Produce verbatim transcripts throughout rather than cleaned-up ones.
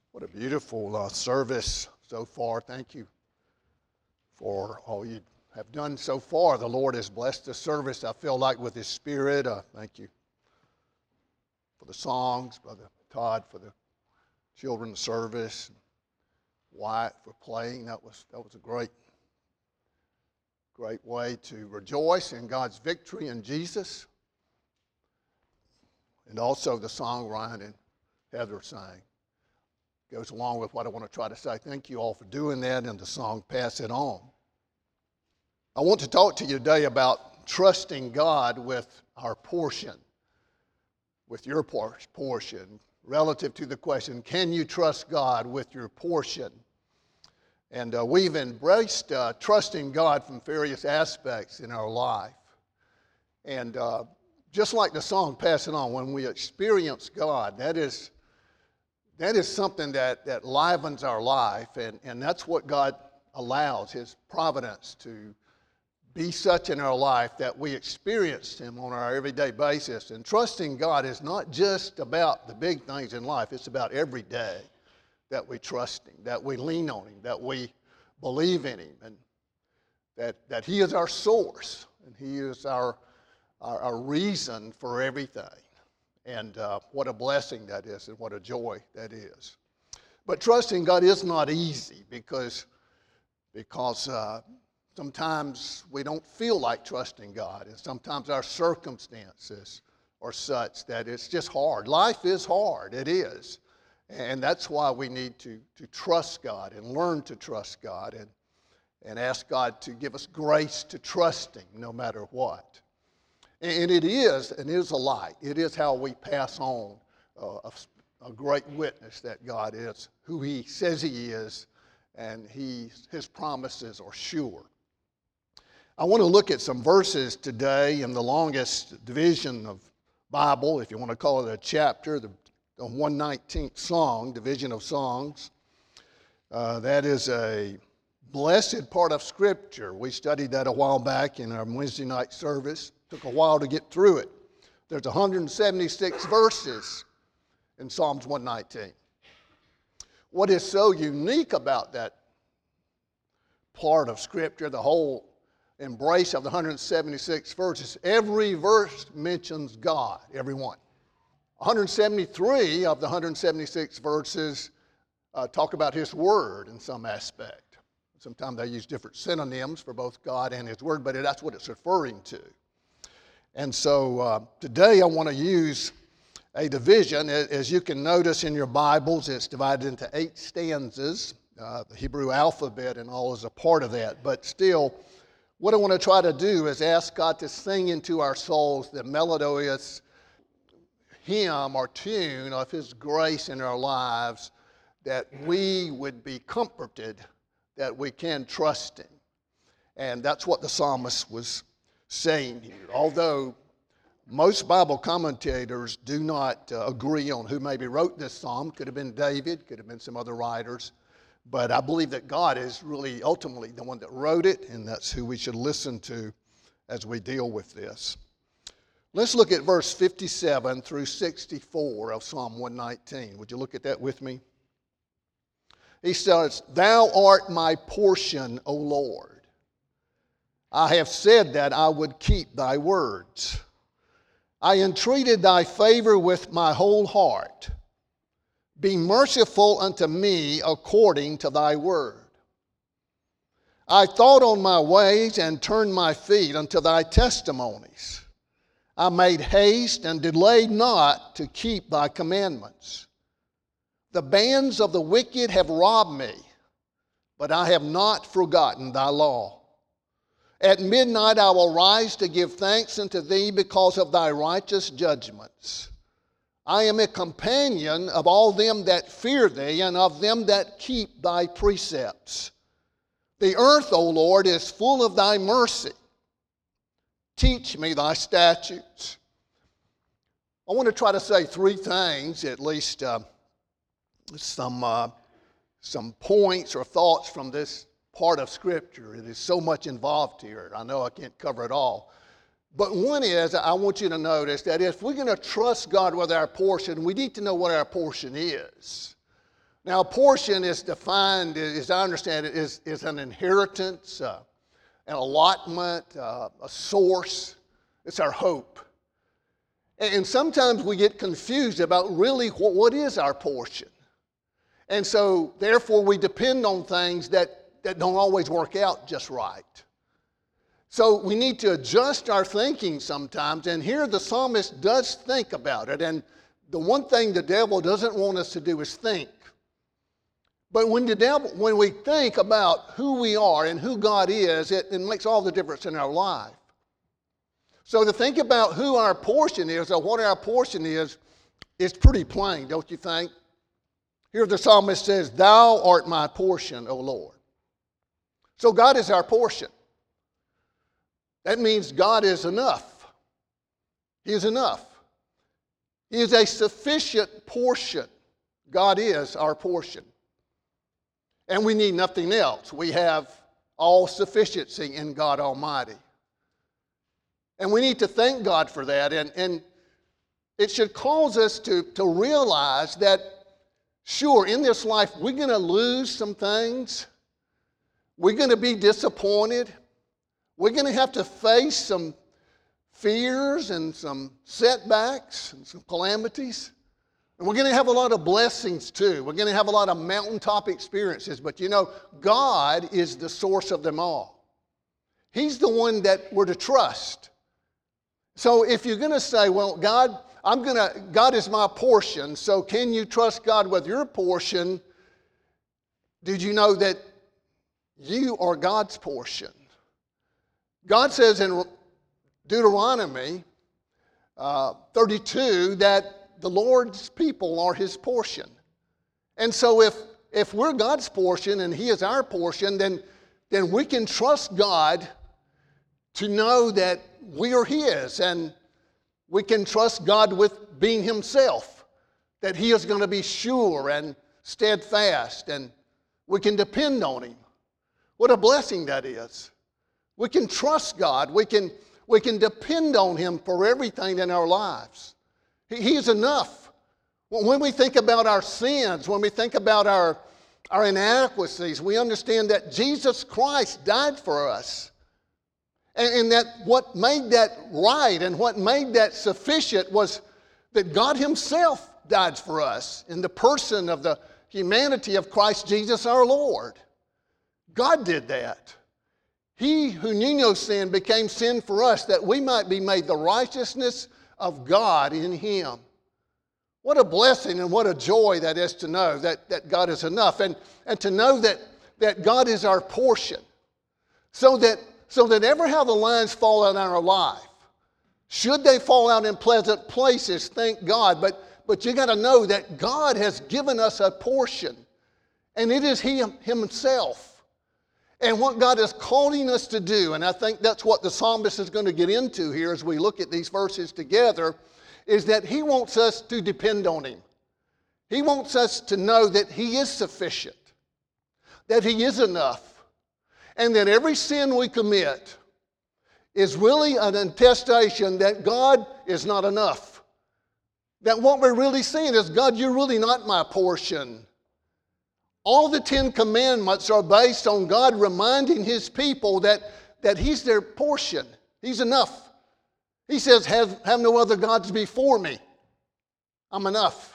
What a beautiful uh, service so far. Thank you for all you have done so far. The Lord has blessed the service, I feel like, with His Spirit. Uh, thank you for the songs, Brother Todd, for the children's service, Wyatt for playing. That was, that was a great, great way to rejoice in God's victory in Jesus. And also the song Ryan and Heather sang goes along with what I want to try to say. Thank you all for doing that, and the song Pass It On. I want to talk to you today about trusting God with our portion, with your portion, relative to the question, can you trust God with your portion? And uh, we've embraced uh, trusting God from various aspects in our life. And uh, just like the song Pass It On, when we experience God, that is That is something that, that livens our life, and, and that's what God allows, His providence to be such in our life that we experience Him on our everyday basis. And trusting God is not just about the big things in life, it's about every day that we trust Him, that we lean on Him, that we believe in Him, and that, that He is our source, and He is our, our, our reason for everything. And uh, what a blessing that is, and what a joy that is. But trusting God is not easy because, because uh, sometimes we don't feel like trusting God, and sometimes our circumstances are such that it's just hard. Life is hard, it is. And that's why we need to, to trust God and learn to trust God and, and ask God to give us grace to trust Him no matter what. And it is, and it is a light. It is how we pass on uh, a, a great witness that God is who He says He is, and he, His promises are sure. I want to look at some verses today in the longest division of Bible, if you want to call it a chapter, the, the one nineteenth Song, Division of Songs. Uh, that is a blessed part of Scripture. We studied that a while back in our Wednesday night service. Took a while to get through it. There's one hundred seventy-six verses in Psalms one nineteen. What is so unique about that part of Scripture, the whole embrace of the one hundred seventy-six verses, every verse mentions God, every one. one hundred seventy-three of the one hundred seventy-six verses uh, talk about His Word in some aspect. Sometimes they use different synonyms for both God and His Word, but that's what it's referring to. And so uh, today I want to use a division. As you can notice in your Bibles, it's divided into eight stanzas. Uh, the Hebrew alphabet and all is a part of that. But still, what I want to try to do is ask God to sing into our souls the melodious hymn or tune of His grace in our lives, that we would be comforted, that we can trust Him. And that's what the psalmist was saying here. Although most Bible commentators do not uh, agree on who maybe wrote this psalm. Could have been David, could have been some other writers. But I believe that God is really ultimately the one that wrote it, and that's who we should listen to as we deal with this. Let's look at verse fifty-seven through sixty-four of Psalm one nineteen. Would you look at that with me? He says, "Thou art my portion, O Lord. I have said that I would keep thy words. I entreated thy favor with my whole heart. Be merciful unto me according to thy word. I thought on my ways and turned my feet unto thy testimonies. I made haste and delayed not to keep thy commandments. The bands of the wicked have robbed me, but I have not forgotten thy law. At midnight I will rise to give thanks unto thee because of thy righteous judgments. I am a companion of all them that fear thee and of them that keep thy precepts. The earth, O Lord, is full of thy mercy. Teach me thy statutes." I want to try to say three things, at least uh, some, uh, some points or thoughts from this part of Scripture. It is so much involved here. I know I can't cover it all. But one is, I want you to notice that if we're going to trust God with our portion, we need to know what our portion is. Now, a portion is defined, as I understand it, is, is an inheritance, uh, an allotment, uh, a source. It's our hope. And, and sometimes we get confused about really what, what is our portion. And so, therefore, we depend on things that, that don't always work out just right. So we need to adjust our thinking sometimes, and here the psalmist does think about it. And the one thing the devil doesn't want us to do is think. But when the devil, when we think about who we are and who God is, it, it makes all the difference in our life. So to think about who our portion is or what our portion is, is pretty plain, don't you think? Here the psalmist says, "Thou art my portion, O Lord." So God is our portion. That means God is enough. He is enough. He is a sufficient portion. God is our portion. And we need nothing else. We have all sufficiency in God Almighty. And we need to thank God for that. And, and it should cause us to, to realize that, sure, in this life, we're going to lose some things. We're going to be disappointed. We're going to have to face some fears and some setbacks and some calamities. And we're going to have a lot of blessings too. We're going to have a lot of mountaintop experiences. But you know, God is the source of them all. He's the one that we're to trust. So if you're going to say, well, God, I'm going to, God is my portion, so can you trust God with your portion? Did you know that you are God's portion? God says in Deuteronomy uh, thirty-two that the Lord's people are His portion. And so if, if we're God's portion and He is our portion, then, then we can trust God to know that we are His. And we can trust God with being Himself, that He is going to be sure and steadfast, and we can depend on Him. What a blessing that is. We can trust God. We can, we can depend on Him for everything in our lives. He, he is enough. When we think about our sins, when we think about our, our inadequacies, we understand that Jesus Christ died for us. And, and that what made that right and what made that sufficient was that God Himself died for us in the person of the humanity of Christ Jesus our Lord. God did that. He who knew no sin became sin for us, that we might be made the righteousness of God in Him. What a blessing and what a joy that is to know that, that God is enough, and, and to know that, that God is our portion. So that, so that ever how the lines fall out in our life, should they fall out in pleasant places, thank God, but, but you got to know that God has given us a portion, and it is He Himself. And what God is calling us to do, and I think that's what the psalmist is going to get into here as we look at these verses together, is that He wants us to depend on Him. He wants us to know that He is sufficient, that He is enough, and that every sin we commit is really an attestation that God is not enough. That what we're really saying is, God, you're really not my portion. All the Ten Commandments are based on God reminding His people that, that He's their portion. He's enough. He says, have, have no other gods before me. I'm enough.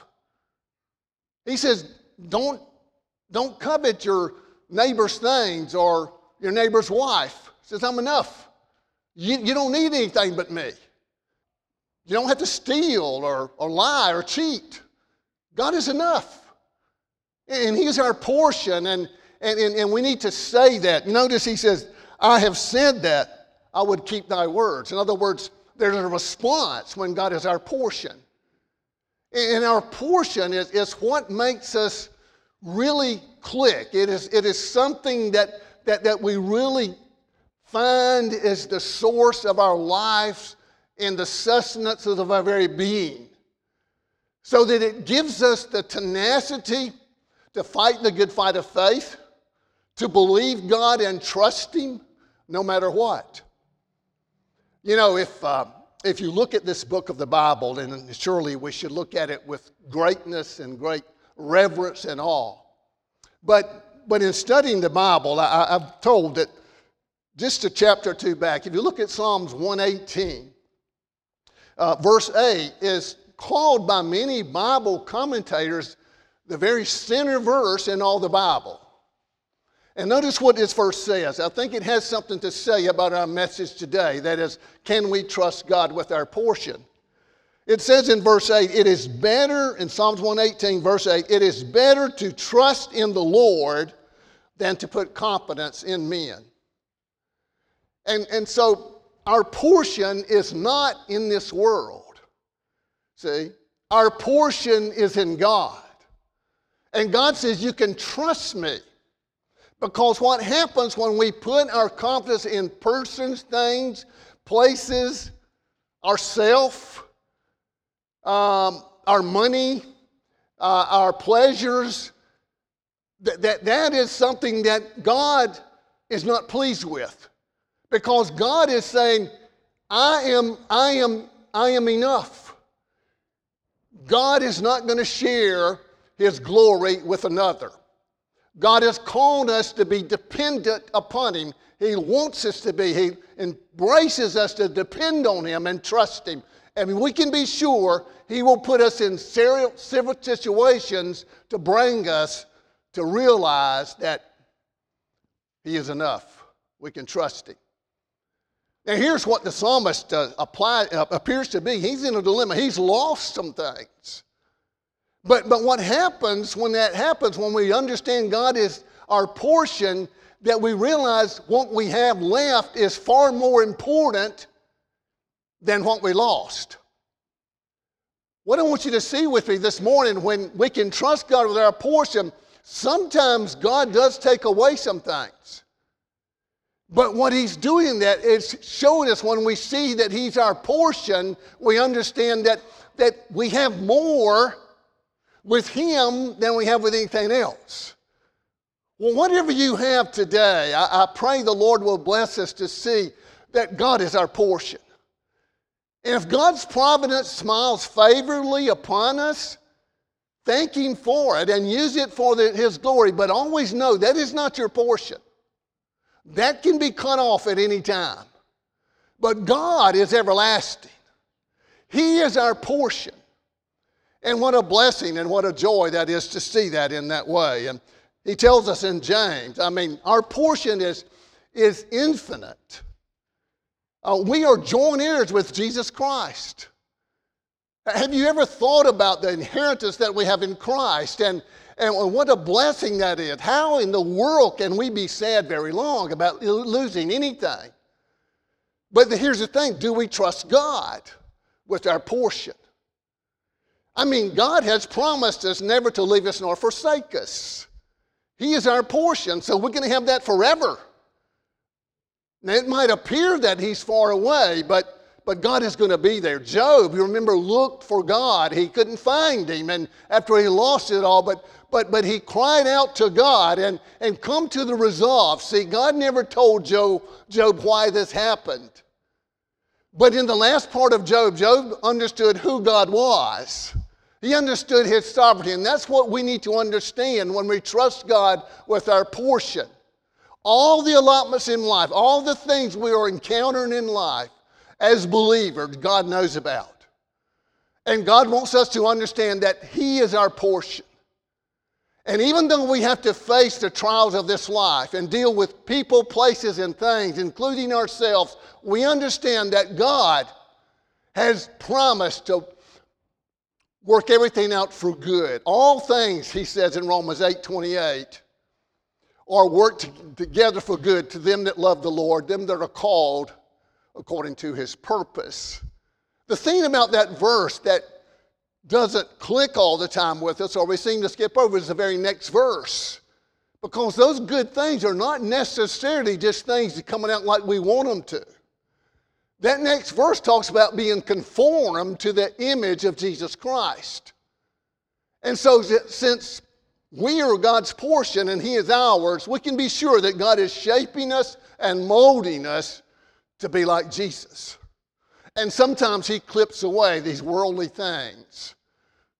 He says, don't, don't covet your neighbor's things or your neighbor's wife. He says, I'm enough. You, you don't need anything but me. You don't have to steal or, or lie or cheat. God is enough. And He's our portion, and, and, and we need to say that. Notice He says, I have said that I would keep thy words. In other words, there's a response when God is our portion. And our portion is, is what makes us really click. It is, it is something that, that, that we really find is the source of our lives and the sustenance of our very being. So that it gives us the tenacity to fight the good fight of faith, to believe God and trust Him no matter what. You know, if, uh, if you look at this book of the Bible, and surely we should look at it with greatness and great reverence and awe. But, but in studying the Bible, I, I've told that just a chapter or two back, if you look at Psalms one eighteen, uh, verse eight is called by many Bible commentators the very center verse in all the Bible. And notice what this verse says. I think it has something to say about our message today. That is, can we trust God with our portion? It says in verse eight, it is better, in Psalms one eighteen, verse eight, it is better to trust in the Lord than to put confidence in men. And, and so our portion is not in this world. See? Our portion is in God. And God says, you can trust me. Because what happens when we put our confidence in persons, things, places, ourself, um, our money, uh, our pleasures, that, that that is something that God is not pleased with. Because God is saying, I am, I am, I am enough. God is not going to share His glory with another. God has called us to be dependent upon Him. He wants us to be. He embraces us to depend on Him and trust Him. And we can be sure He will put us in several situations to bring us to realize that He is enough. We can trust Him. Now here's what the psalmist uh, apply, uh, appears to be. He's in a dilemma. He's lost some things. But, but what happens when that happens, when we understand God is our portion, that we realize what we have left is far more important than what we lost. What I want you to see with me this morning, when we can trust God with our portion, sometimes God does take away some things. But what He's doing that is showing us when we see that He's our portion, we understand that, that we have more with Him than we have with anything else. Well, whatever you have today, I, I pray the Lord will bless us to see that God is our portion. And if God's providence smiles favorably upon us, thank Him for it and use it for the, His glory. But always know that is not your portion. That can be cut off at any time. But God is everlasting. He is our portion. And what a blessing and what a joy that is to see that in that way. And he tells us in James, I mean, our portion is, is infinite. Uh, we are joint heirs with Jesus Christ. Have you ever thought about the inheritance that we have in Christ and, and what a blessing that is? How in the world can we be sad very long about losing anything? But here's the thing, do we trust God with our portion? I mean, God has promised us never to leave us nor forsake us. He is our portion, so we're going to have that forever. Now, it might appear that He's far away, but, but God is going to be there. Job, you remember, looked for God. He couldn't find Him, and after he lost it all, but, but, but he cried out to God and, and come to the resolve. See, God never told Job, Job why this happened. But in the last part of Job, Job understood who God was. He understood His sovereignty, and that's what we need to understand when we trust God with our portion. All the allotments in life, all the things we are encountering in life as believers, God knows about. And God wants us to understand that He is our portion. And even though we have to face the trials of this life and deal with people, places, and things, including ourselves, we understand that God has promised to work everything out for good. All things, He says in Romans eight twenty-eight, are worked together for good to them that love the Lord, them that are called according to His purpose. The thing about that verse that doesn't click all the time with us, or we seem to skip over, is the very next verse. Because those good things are not necessarily just things that are coming out like we want them to. That next verse talks about being conformed to the image of Jesus Christ. And so since we are God's portion and He is ours, we can be sure that God is shaping us and molding us to be like Jesus. And sometimes He clips away these worldly things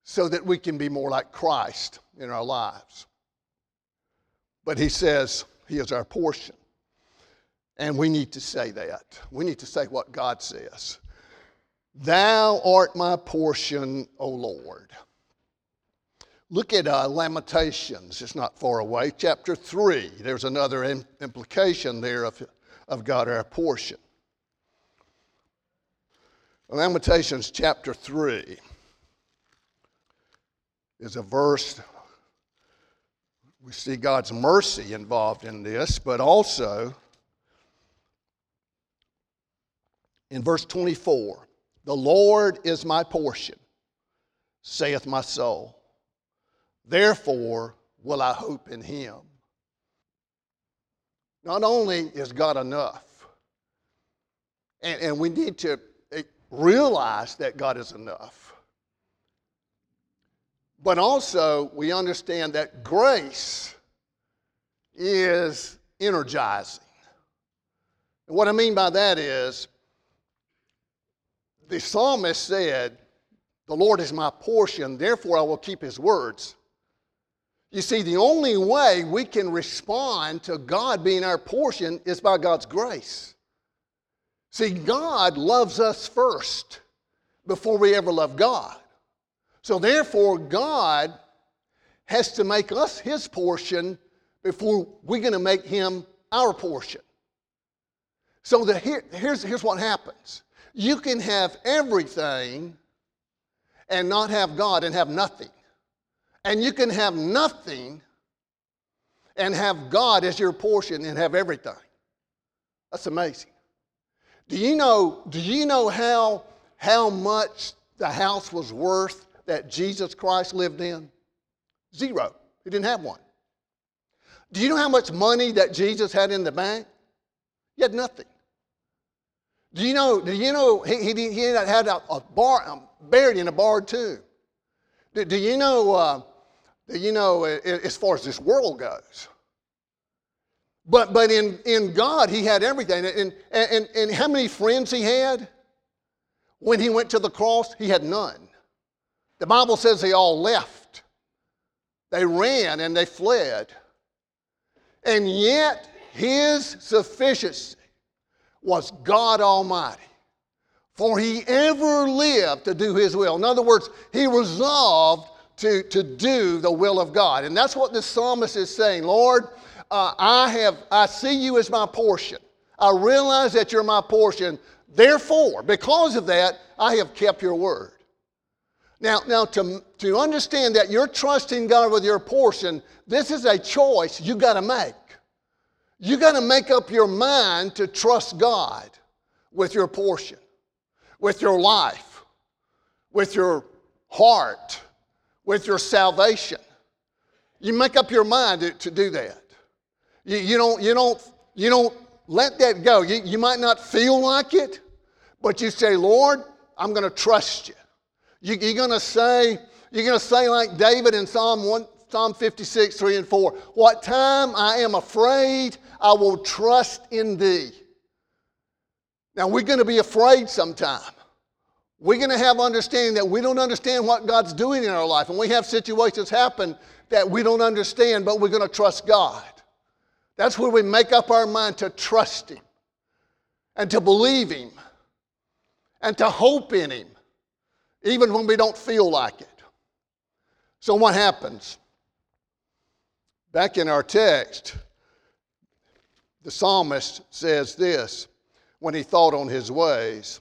so that we can be more like Christ in our lives. But he says he is our portion. And we need to say that. We need to say what God says. Thou art my portion, O Lord. Look at uh, Lamentations. It's not far away. Chapter three. There's another im- implication there of, of God our portion. Lamentations chapter three is a verse. We see God's mercy involved in this, but also in verse twenty-four, the Lord is my portion, saith my soul. Therefore will I hope in him. Not only is God enough, and, and we need to realize that God is enough, but also we understand that grace is energizing. And what I mean by that is, the psalmist said, the Lord is my portion, therefore I will keep his words. You see, the only way we can respond to God being our portion is by God's grace. See, God loves us first before we ever love God. So therefore, God has to make us his portion before we're going to make him our portion. So the, here, here's, here's what happens. You can have everything and not have God and have nothing. And you can have nothing and have God as your portion and have everything. That's amazing. Do you know, do you know how, how much the house was worth that Jesus Christ lived in? Zero. He didn't have one. Do you know how much money that Jesus had in the bank? He had nothing. Do you know, do you know he, he, he had a, a bar, um, buried in a barred tomb? Do, do you know, uh, do you know uh, as far as this world goes? But, but in, in God, he had everything. And, and, and how many friends he had? When he went to the cross, he had none. The Bible says they all left. They ran and they fled. And yet, his sufficiency was God Almighty. For he ever lived to do his will. In other words, he resolved to, to do the will of God. And that's what this psalmist is saying. Lord, uh, I have I see you as my portion. I realize that you're my portion. Therefore, because of that, I have kept your word. Now, now to, to understand that you're trusting God with your portion, this is a choice you got to make. You got to make up your mind to trust God with your portion, with your life, with your heart, with your salvation. You make up your mind to, to do that. You, you don't, you don't, you don't let that go. You, you might not feel like it, but you say, Lord, I'm going to trust you. you you're going to say, you're going to say like David in Psalm one, Psalm fifty-six, three and four, what time I am afraid, I will trust in thee. Now we're going to be afraid sometime. We're going to have understanding that we don't understand what God's doing in our life. And we have situations happen that we don't understand, but we're going to trust God. That's where we make up our mind to trust him and to believe him and to hope in him, even when we don't feel like it. So what happens? Back in our text, the psalmist says this, when he thought on his ways,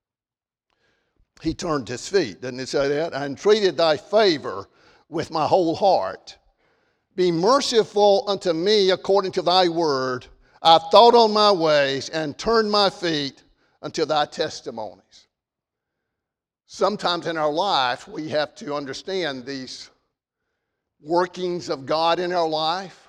he turned his feet. Doesn't it say that? I entreated thy favor with my whole heart. Be merciful unto me according to thy word. I thought on my ways and turned my feet unto thy testimonies. Sometimes in our life, we have to understand these workings of God in our life,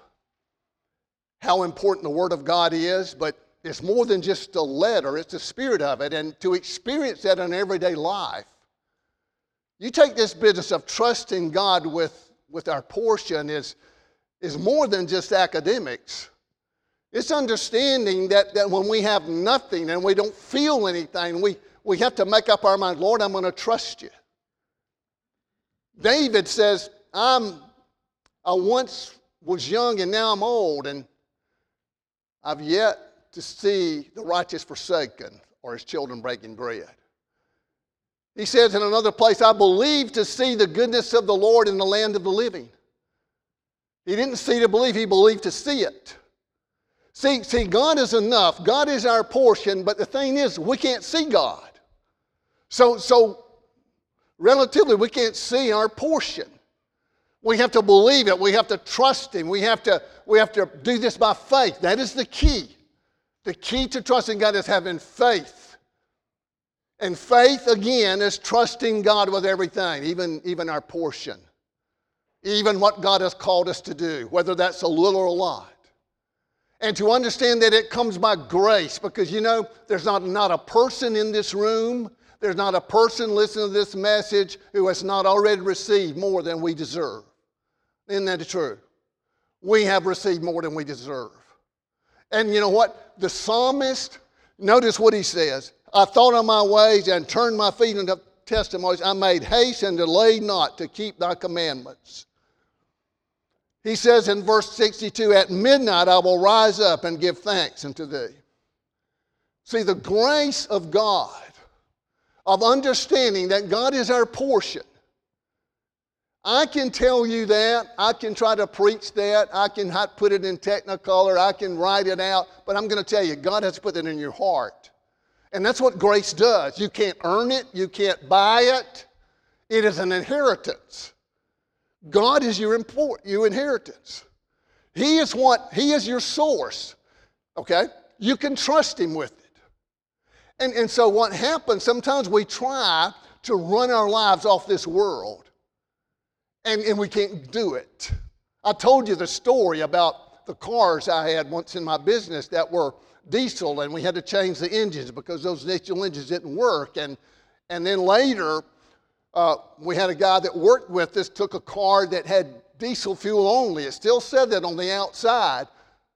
how important the Word of God is, but it's more than just a letter, it's the spirit of it. And to experience that in everyday life, you take this business of trusting God with, with our portion is, is more than just academics. It's understanding that, that when we have nothing and we don't feel anything, we, we have to make up our mind, Lord, I'm going to trust you. David says, I'm, I once was young and now I'm old, and I've yet to see the righteous forsaken or his children breaking bread. He says in another place, I believe to see the goodness of the Lord in the land of the living. He didn't see to believe, he believed to see it. See, see, God is enough. God is our portion, but the thing is, we can't see God. So, so relatively, we can't see our portion. We have to believe it. We have to trust Him. We have to, we have to do this by faith. That is the key. The key to trusting God is having faith. And faith, again, is trusting God with everything, even, even our portion. Even what God has called us to do, whether that's a little or a lot. And to understand that it comes by grace, because, you know, there's not, not a person in this room, there's not a person listening to this message who has not already received more than we deserve. Isn't that true? We have received more than we deserve. And you know what? The psalmist, notice what he says. I thought on my ways and turned my feet into testimonies. I made haste and delayed not to keep thy commandments. He says in verse sixty-two, at midnight I will rise up and give thanks unto thee. See, the grace of God, of understanding that God is our portion. I can tell you that. I can try to preach that. I can put it in technicolor. I can write it out. But I'm going to tell you, God has put it in your heart. And that's what grace does. You can't earn it. You can't buy it. It is an inheritance. God is your, import, your inheritance. He is what? He is your source. Okay? You can trust Him with it. And, and so what happens, sometimes we try to run our lives off this world. And, and we can't do it. I told you the story about the cars I had once in my business that were diesel, and we had to change the engines because those diesel engines didn't work. And, and then later, uh, we had a guy that worked with us, took a car that had diesel fuel only. It still said that on the outside.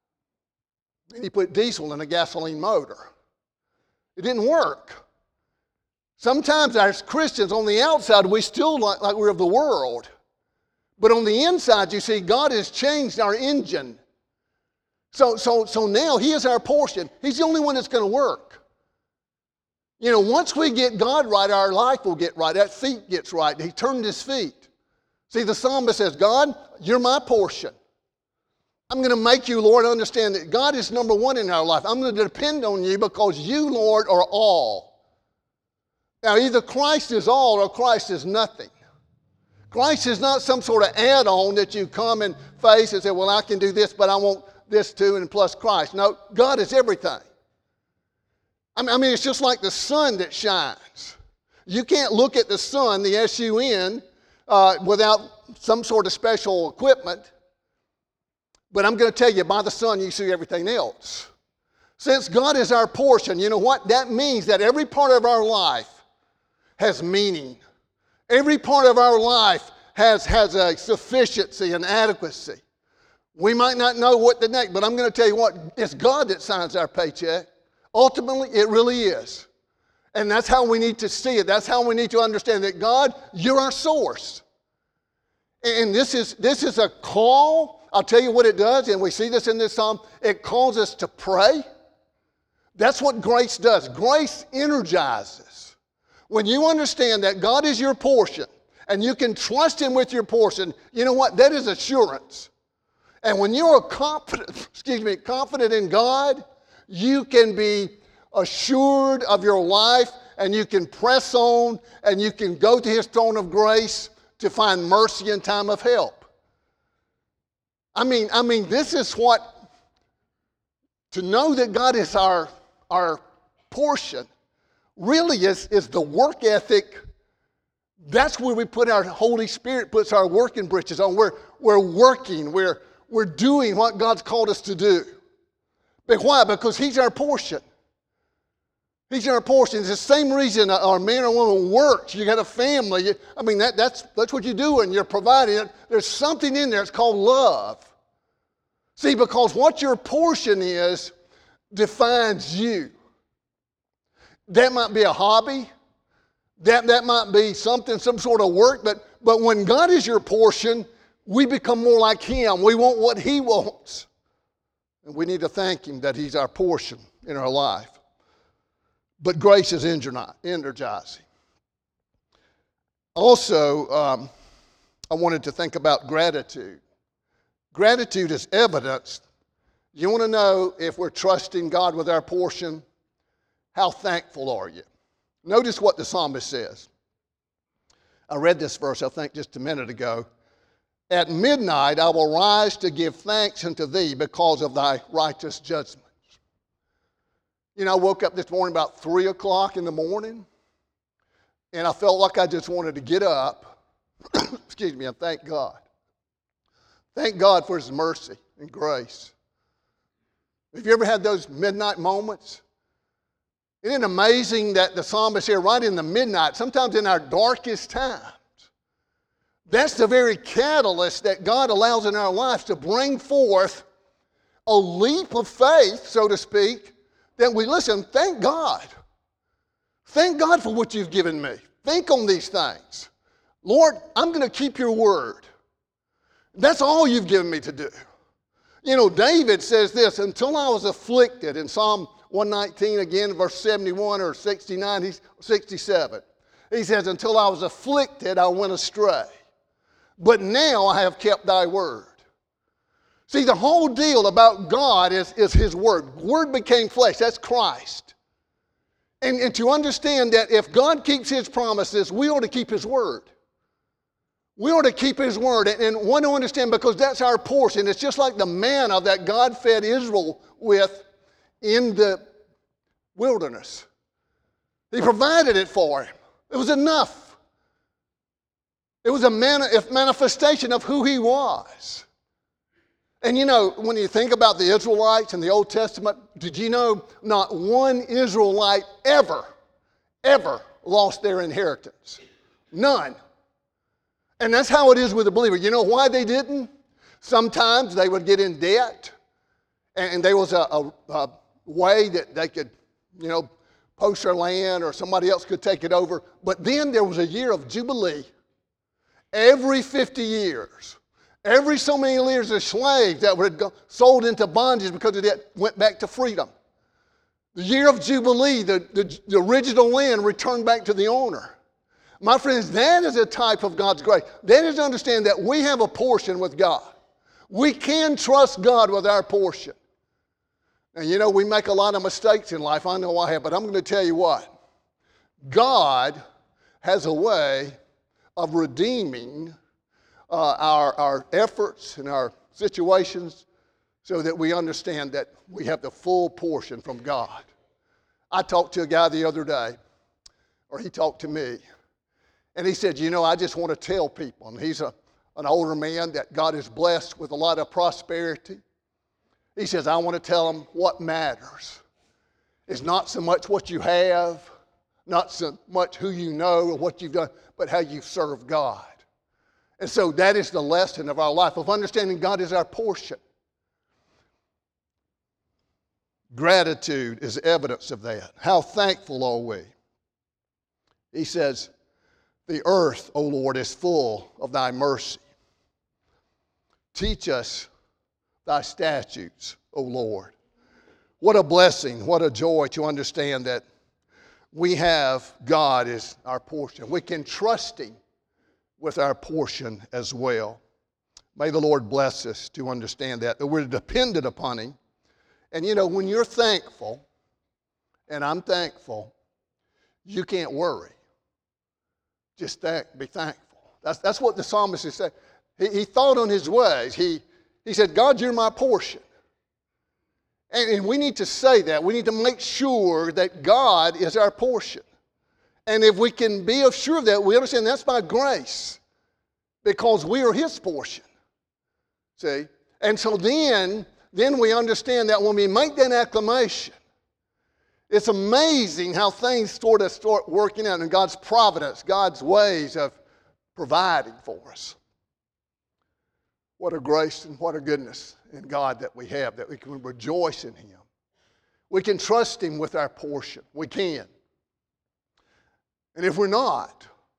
And he put diesel in a gasoline motor. It didn't work. Sometimes as Christians on the outside, we still like, like we're of the world. But on the inside, you see, God has changed our engine. So, so, so now He is our portion. He's the only one that's going to work. You know, once we get God right, our life will get right. That feet gets right. He turned His feet. See, the psalmist says, God, you're my portion. I'm going to make you, Lord, understand that God is number one in our life. I'm going to depend on you because you, Lord, are all. Now, either Christ is all or Christ is nothing. Christ is not some sort of add-on that you come and face and say, well, I can do this, but I want this too, and plus Christ. No, God is everything. I mean, it's just like the sun that shines. You can't look at the sun, the S U N, uh, without some sort of special equipment. But I'm going to tell you, by the sun, you see everything else. Since God is our portion, you know what? That means that every part of our life has meaning. Every part of our life has, has a sufficiency and adequacy. We might not know what the next, but I'm going to tell you what, it's God that signs our paycheck. Ultimately, it really is. And that's how we need to see it. That's how we need to understand that God, you're our source. And this is, this is a call. I'll tell you what it does, and we see this in this psalm. It calls us to pray. That's what grace does. Grace energizes. When you understand that God is your portion and you can trust Him with your portion, you know what? That is assurance. And when you are confident, excuse me, confident in God, you can be assured of your life and you can press on and you can go to His throne of grace to find mercy in time of help. I mean, I mean, this is what, to know that God is our, our portion, really is, is the work ethic. That's where we put our Holy Spirit, puts our working britches on. We're, we're working, we're, we're doing what God's called us to do. But why? Because He's our portion. He's our portion. It's the same reason a man or woman works. You got a family. I mean, that, that's, that's what you do, and you're providing it. There's something in there. It's called love. See, because what your portion is defines you. That might be a hobby. That, that might be something, some sort of work, but, but when God is your portion, we become more like Him. We want what He wants. And we need to thank Him that He's our portion in our life. But grace is energizing. Also, um, I wanted to think about gratitude. Gratitude is evidence. You want to know if we're trusting God with our portion? How thankful are you? Notice what the psalmist says. I read this verse, I think, just a minute ago. At midnight I will rise to give thanks unto thee because of thy righteous judgments. You know, I woke up this morning about three o'clock in the morning, and I felt like I just wanted to get up, excuse me, and thank God. Thank God for His mercy and grace. Have you ever had those midnight moments? Isn't it amazing that the psalmist here, right in the midnight, sometimes in our darkest times, that's the very catalyst that God allows in our lives to bring forth a leap of faith, so to speak, that we listen, thank God. Thank God for what you've given me. Think on these things. Lord, I'm going to keep your word. That's all you've given me to do. You know, David says this, until I was afflicted, in Psalm one nineteen, again, verse seventy-one or sixty-nine, he's sixty-seven. He says, until I was afflicted, I went astray. But now I have kept thy word. See, the whole deal about God is, is His word. Word became flesh. That's Christ. And, and to understand that if God keeps His promises, we ought to keep His word. We ought to keep His word. And, and want to understand, because that's our portion. It's just like the manna that God fed Israel with in the wilderness. He provided it for him. It was enough. It was a manifestation of who He was. And you know, when you think about the Israelites in the Old Testament, did you know not one Israelite ever, ever lost their inheritance? None. And that's how it is with the believer. You know why they didn't? Sometimes they would get in debt, and there was a, a, a way that they could, you know, post their land or somebody else could take it over. But then there was a year of Jubilee. Every fifty years, every so many years of slaves that were sold into bondage because of that went back to freedom. The year of Jubilee, the, the, the original land returned back to the owner. My friends, that is a type of God's grace. That is to understand that we have a portion with God. We can trust God with our portion. And you know, we make a lot of mistakes in life. I know I have, but I'm going to tell you what. God has a way of redeeming uh, our, our efforts and our situations so that we understand that we have the full portion from God. I talked to a guy the other day, or he talked to me, and he said, you know, I just want to tell people, and he's a, an older man that God has blessed with a lot of prosperity. He says, I want to tell them what matters. It's not so much what you have, not so much who you know or what you've done, but how you serve God. And so that is the lesson of our life, of understanding God is our portion. Gratitude is evidence of that. How thankful are we? He says, the earth, O Lord, is full of thy mercy. Teach us thy statutes, O Lord. What a blessing, what a joy to understand that we have God as our portion. We can trust Him with our portion as well. May the Lord bless us to understand that, that we're dependent upon Him. And you know, when you're thankful, and I'm thankful, you can't worry. Just thank, be thankful. That's, that's what the psalmist is saying. He, he thought on his ways. He, he said, God, you're my portion. And, and we need to say that. We need to make sure that God is our portion. And if we can be sure of that, we understand that's by grace, because we are His portion. See? And so then, then we understand that when we make that acclamation, it's amazing how things sort of start working out in God's providence, God's ways of providing for us. What a grace and what a goodness in God that we have, that we can rejoice in Him. We can trust Him with our portion. We can. And if we're not,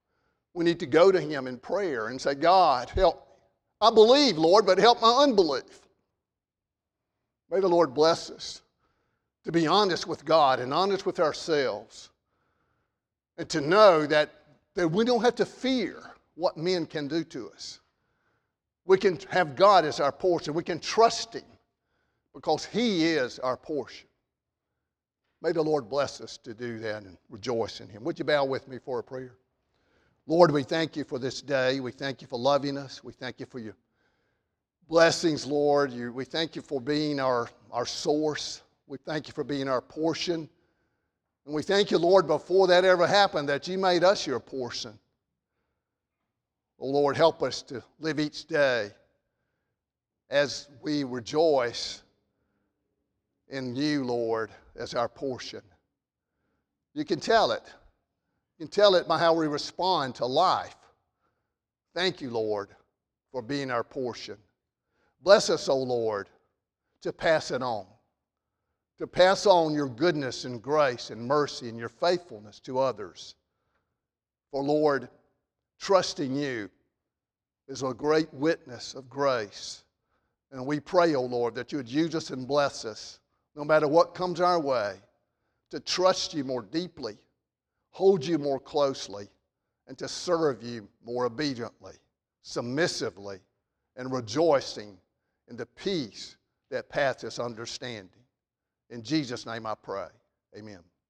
We need to go to him in prayer and say, God, help. I believe, Lord, but help my unbelief. May the Lord bless us to be honest with God and honest with ourselves, and to know that, that we don't have to fear what men can do to us. We can have God as our portion. We can trust him because he is our portion. May the Lord bless us to do that and rejoice in him. Would you bow with me for a prayer? Lord, we thank you for this day. We thank you for loving us. We thank you for your blessings, Lord. You, we thank you for being our, our source. We thank you for being our portion. And we thank you, Lord, before that ever happened, that you made us your portion. Oh, Lord, help us to live each day as we rejoice in you, Lord, as our portion. You can tell it. You can tell it by how we respond to life. Thank you, Lord, for being our portion. Bless us, O Lord, to pass it on. To pass on your goodness and grace and mercy and your faithfulness to others. For, Lord, trusting you is a great witness of grace. And we pray, O Lord, that you would use us and bless us, no matter what comes our way, to trust you more deeply, hold you more closely, and to serve you more obediently, submissively, and rejoicing in the peace that passeth understanding. In Jesus' name I pray. Amen.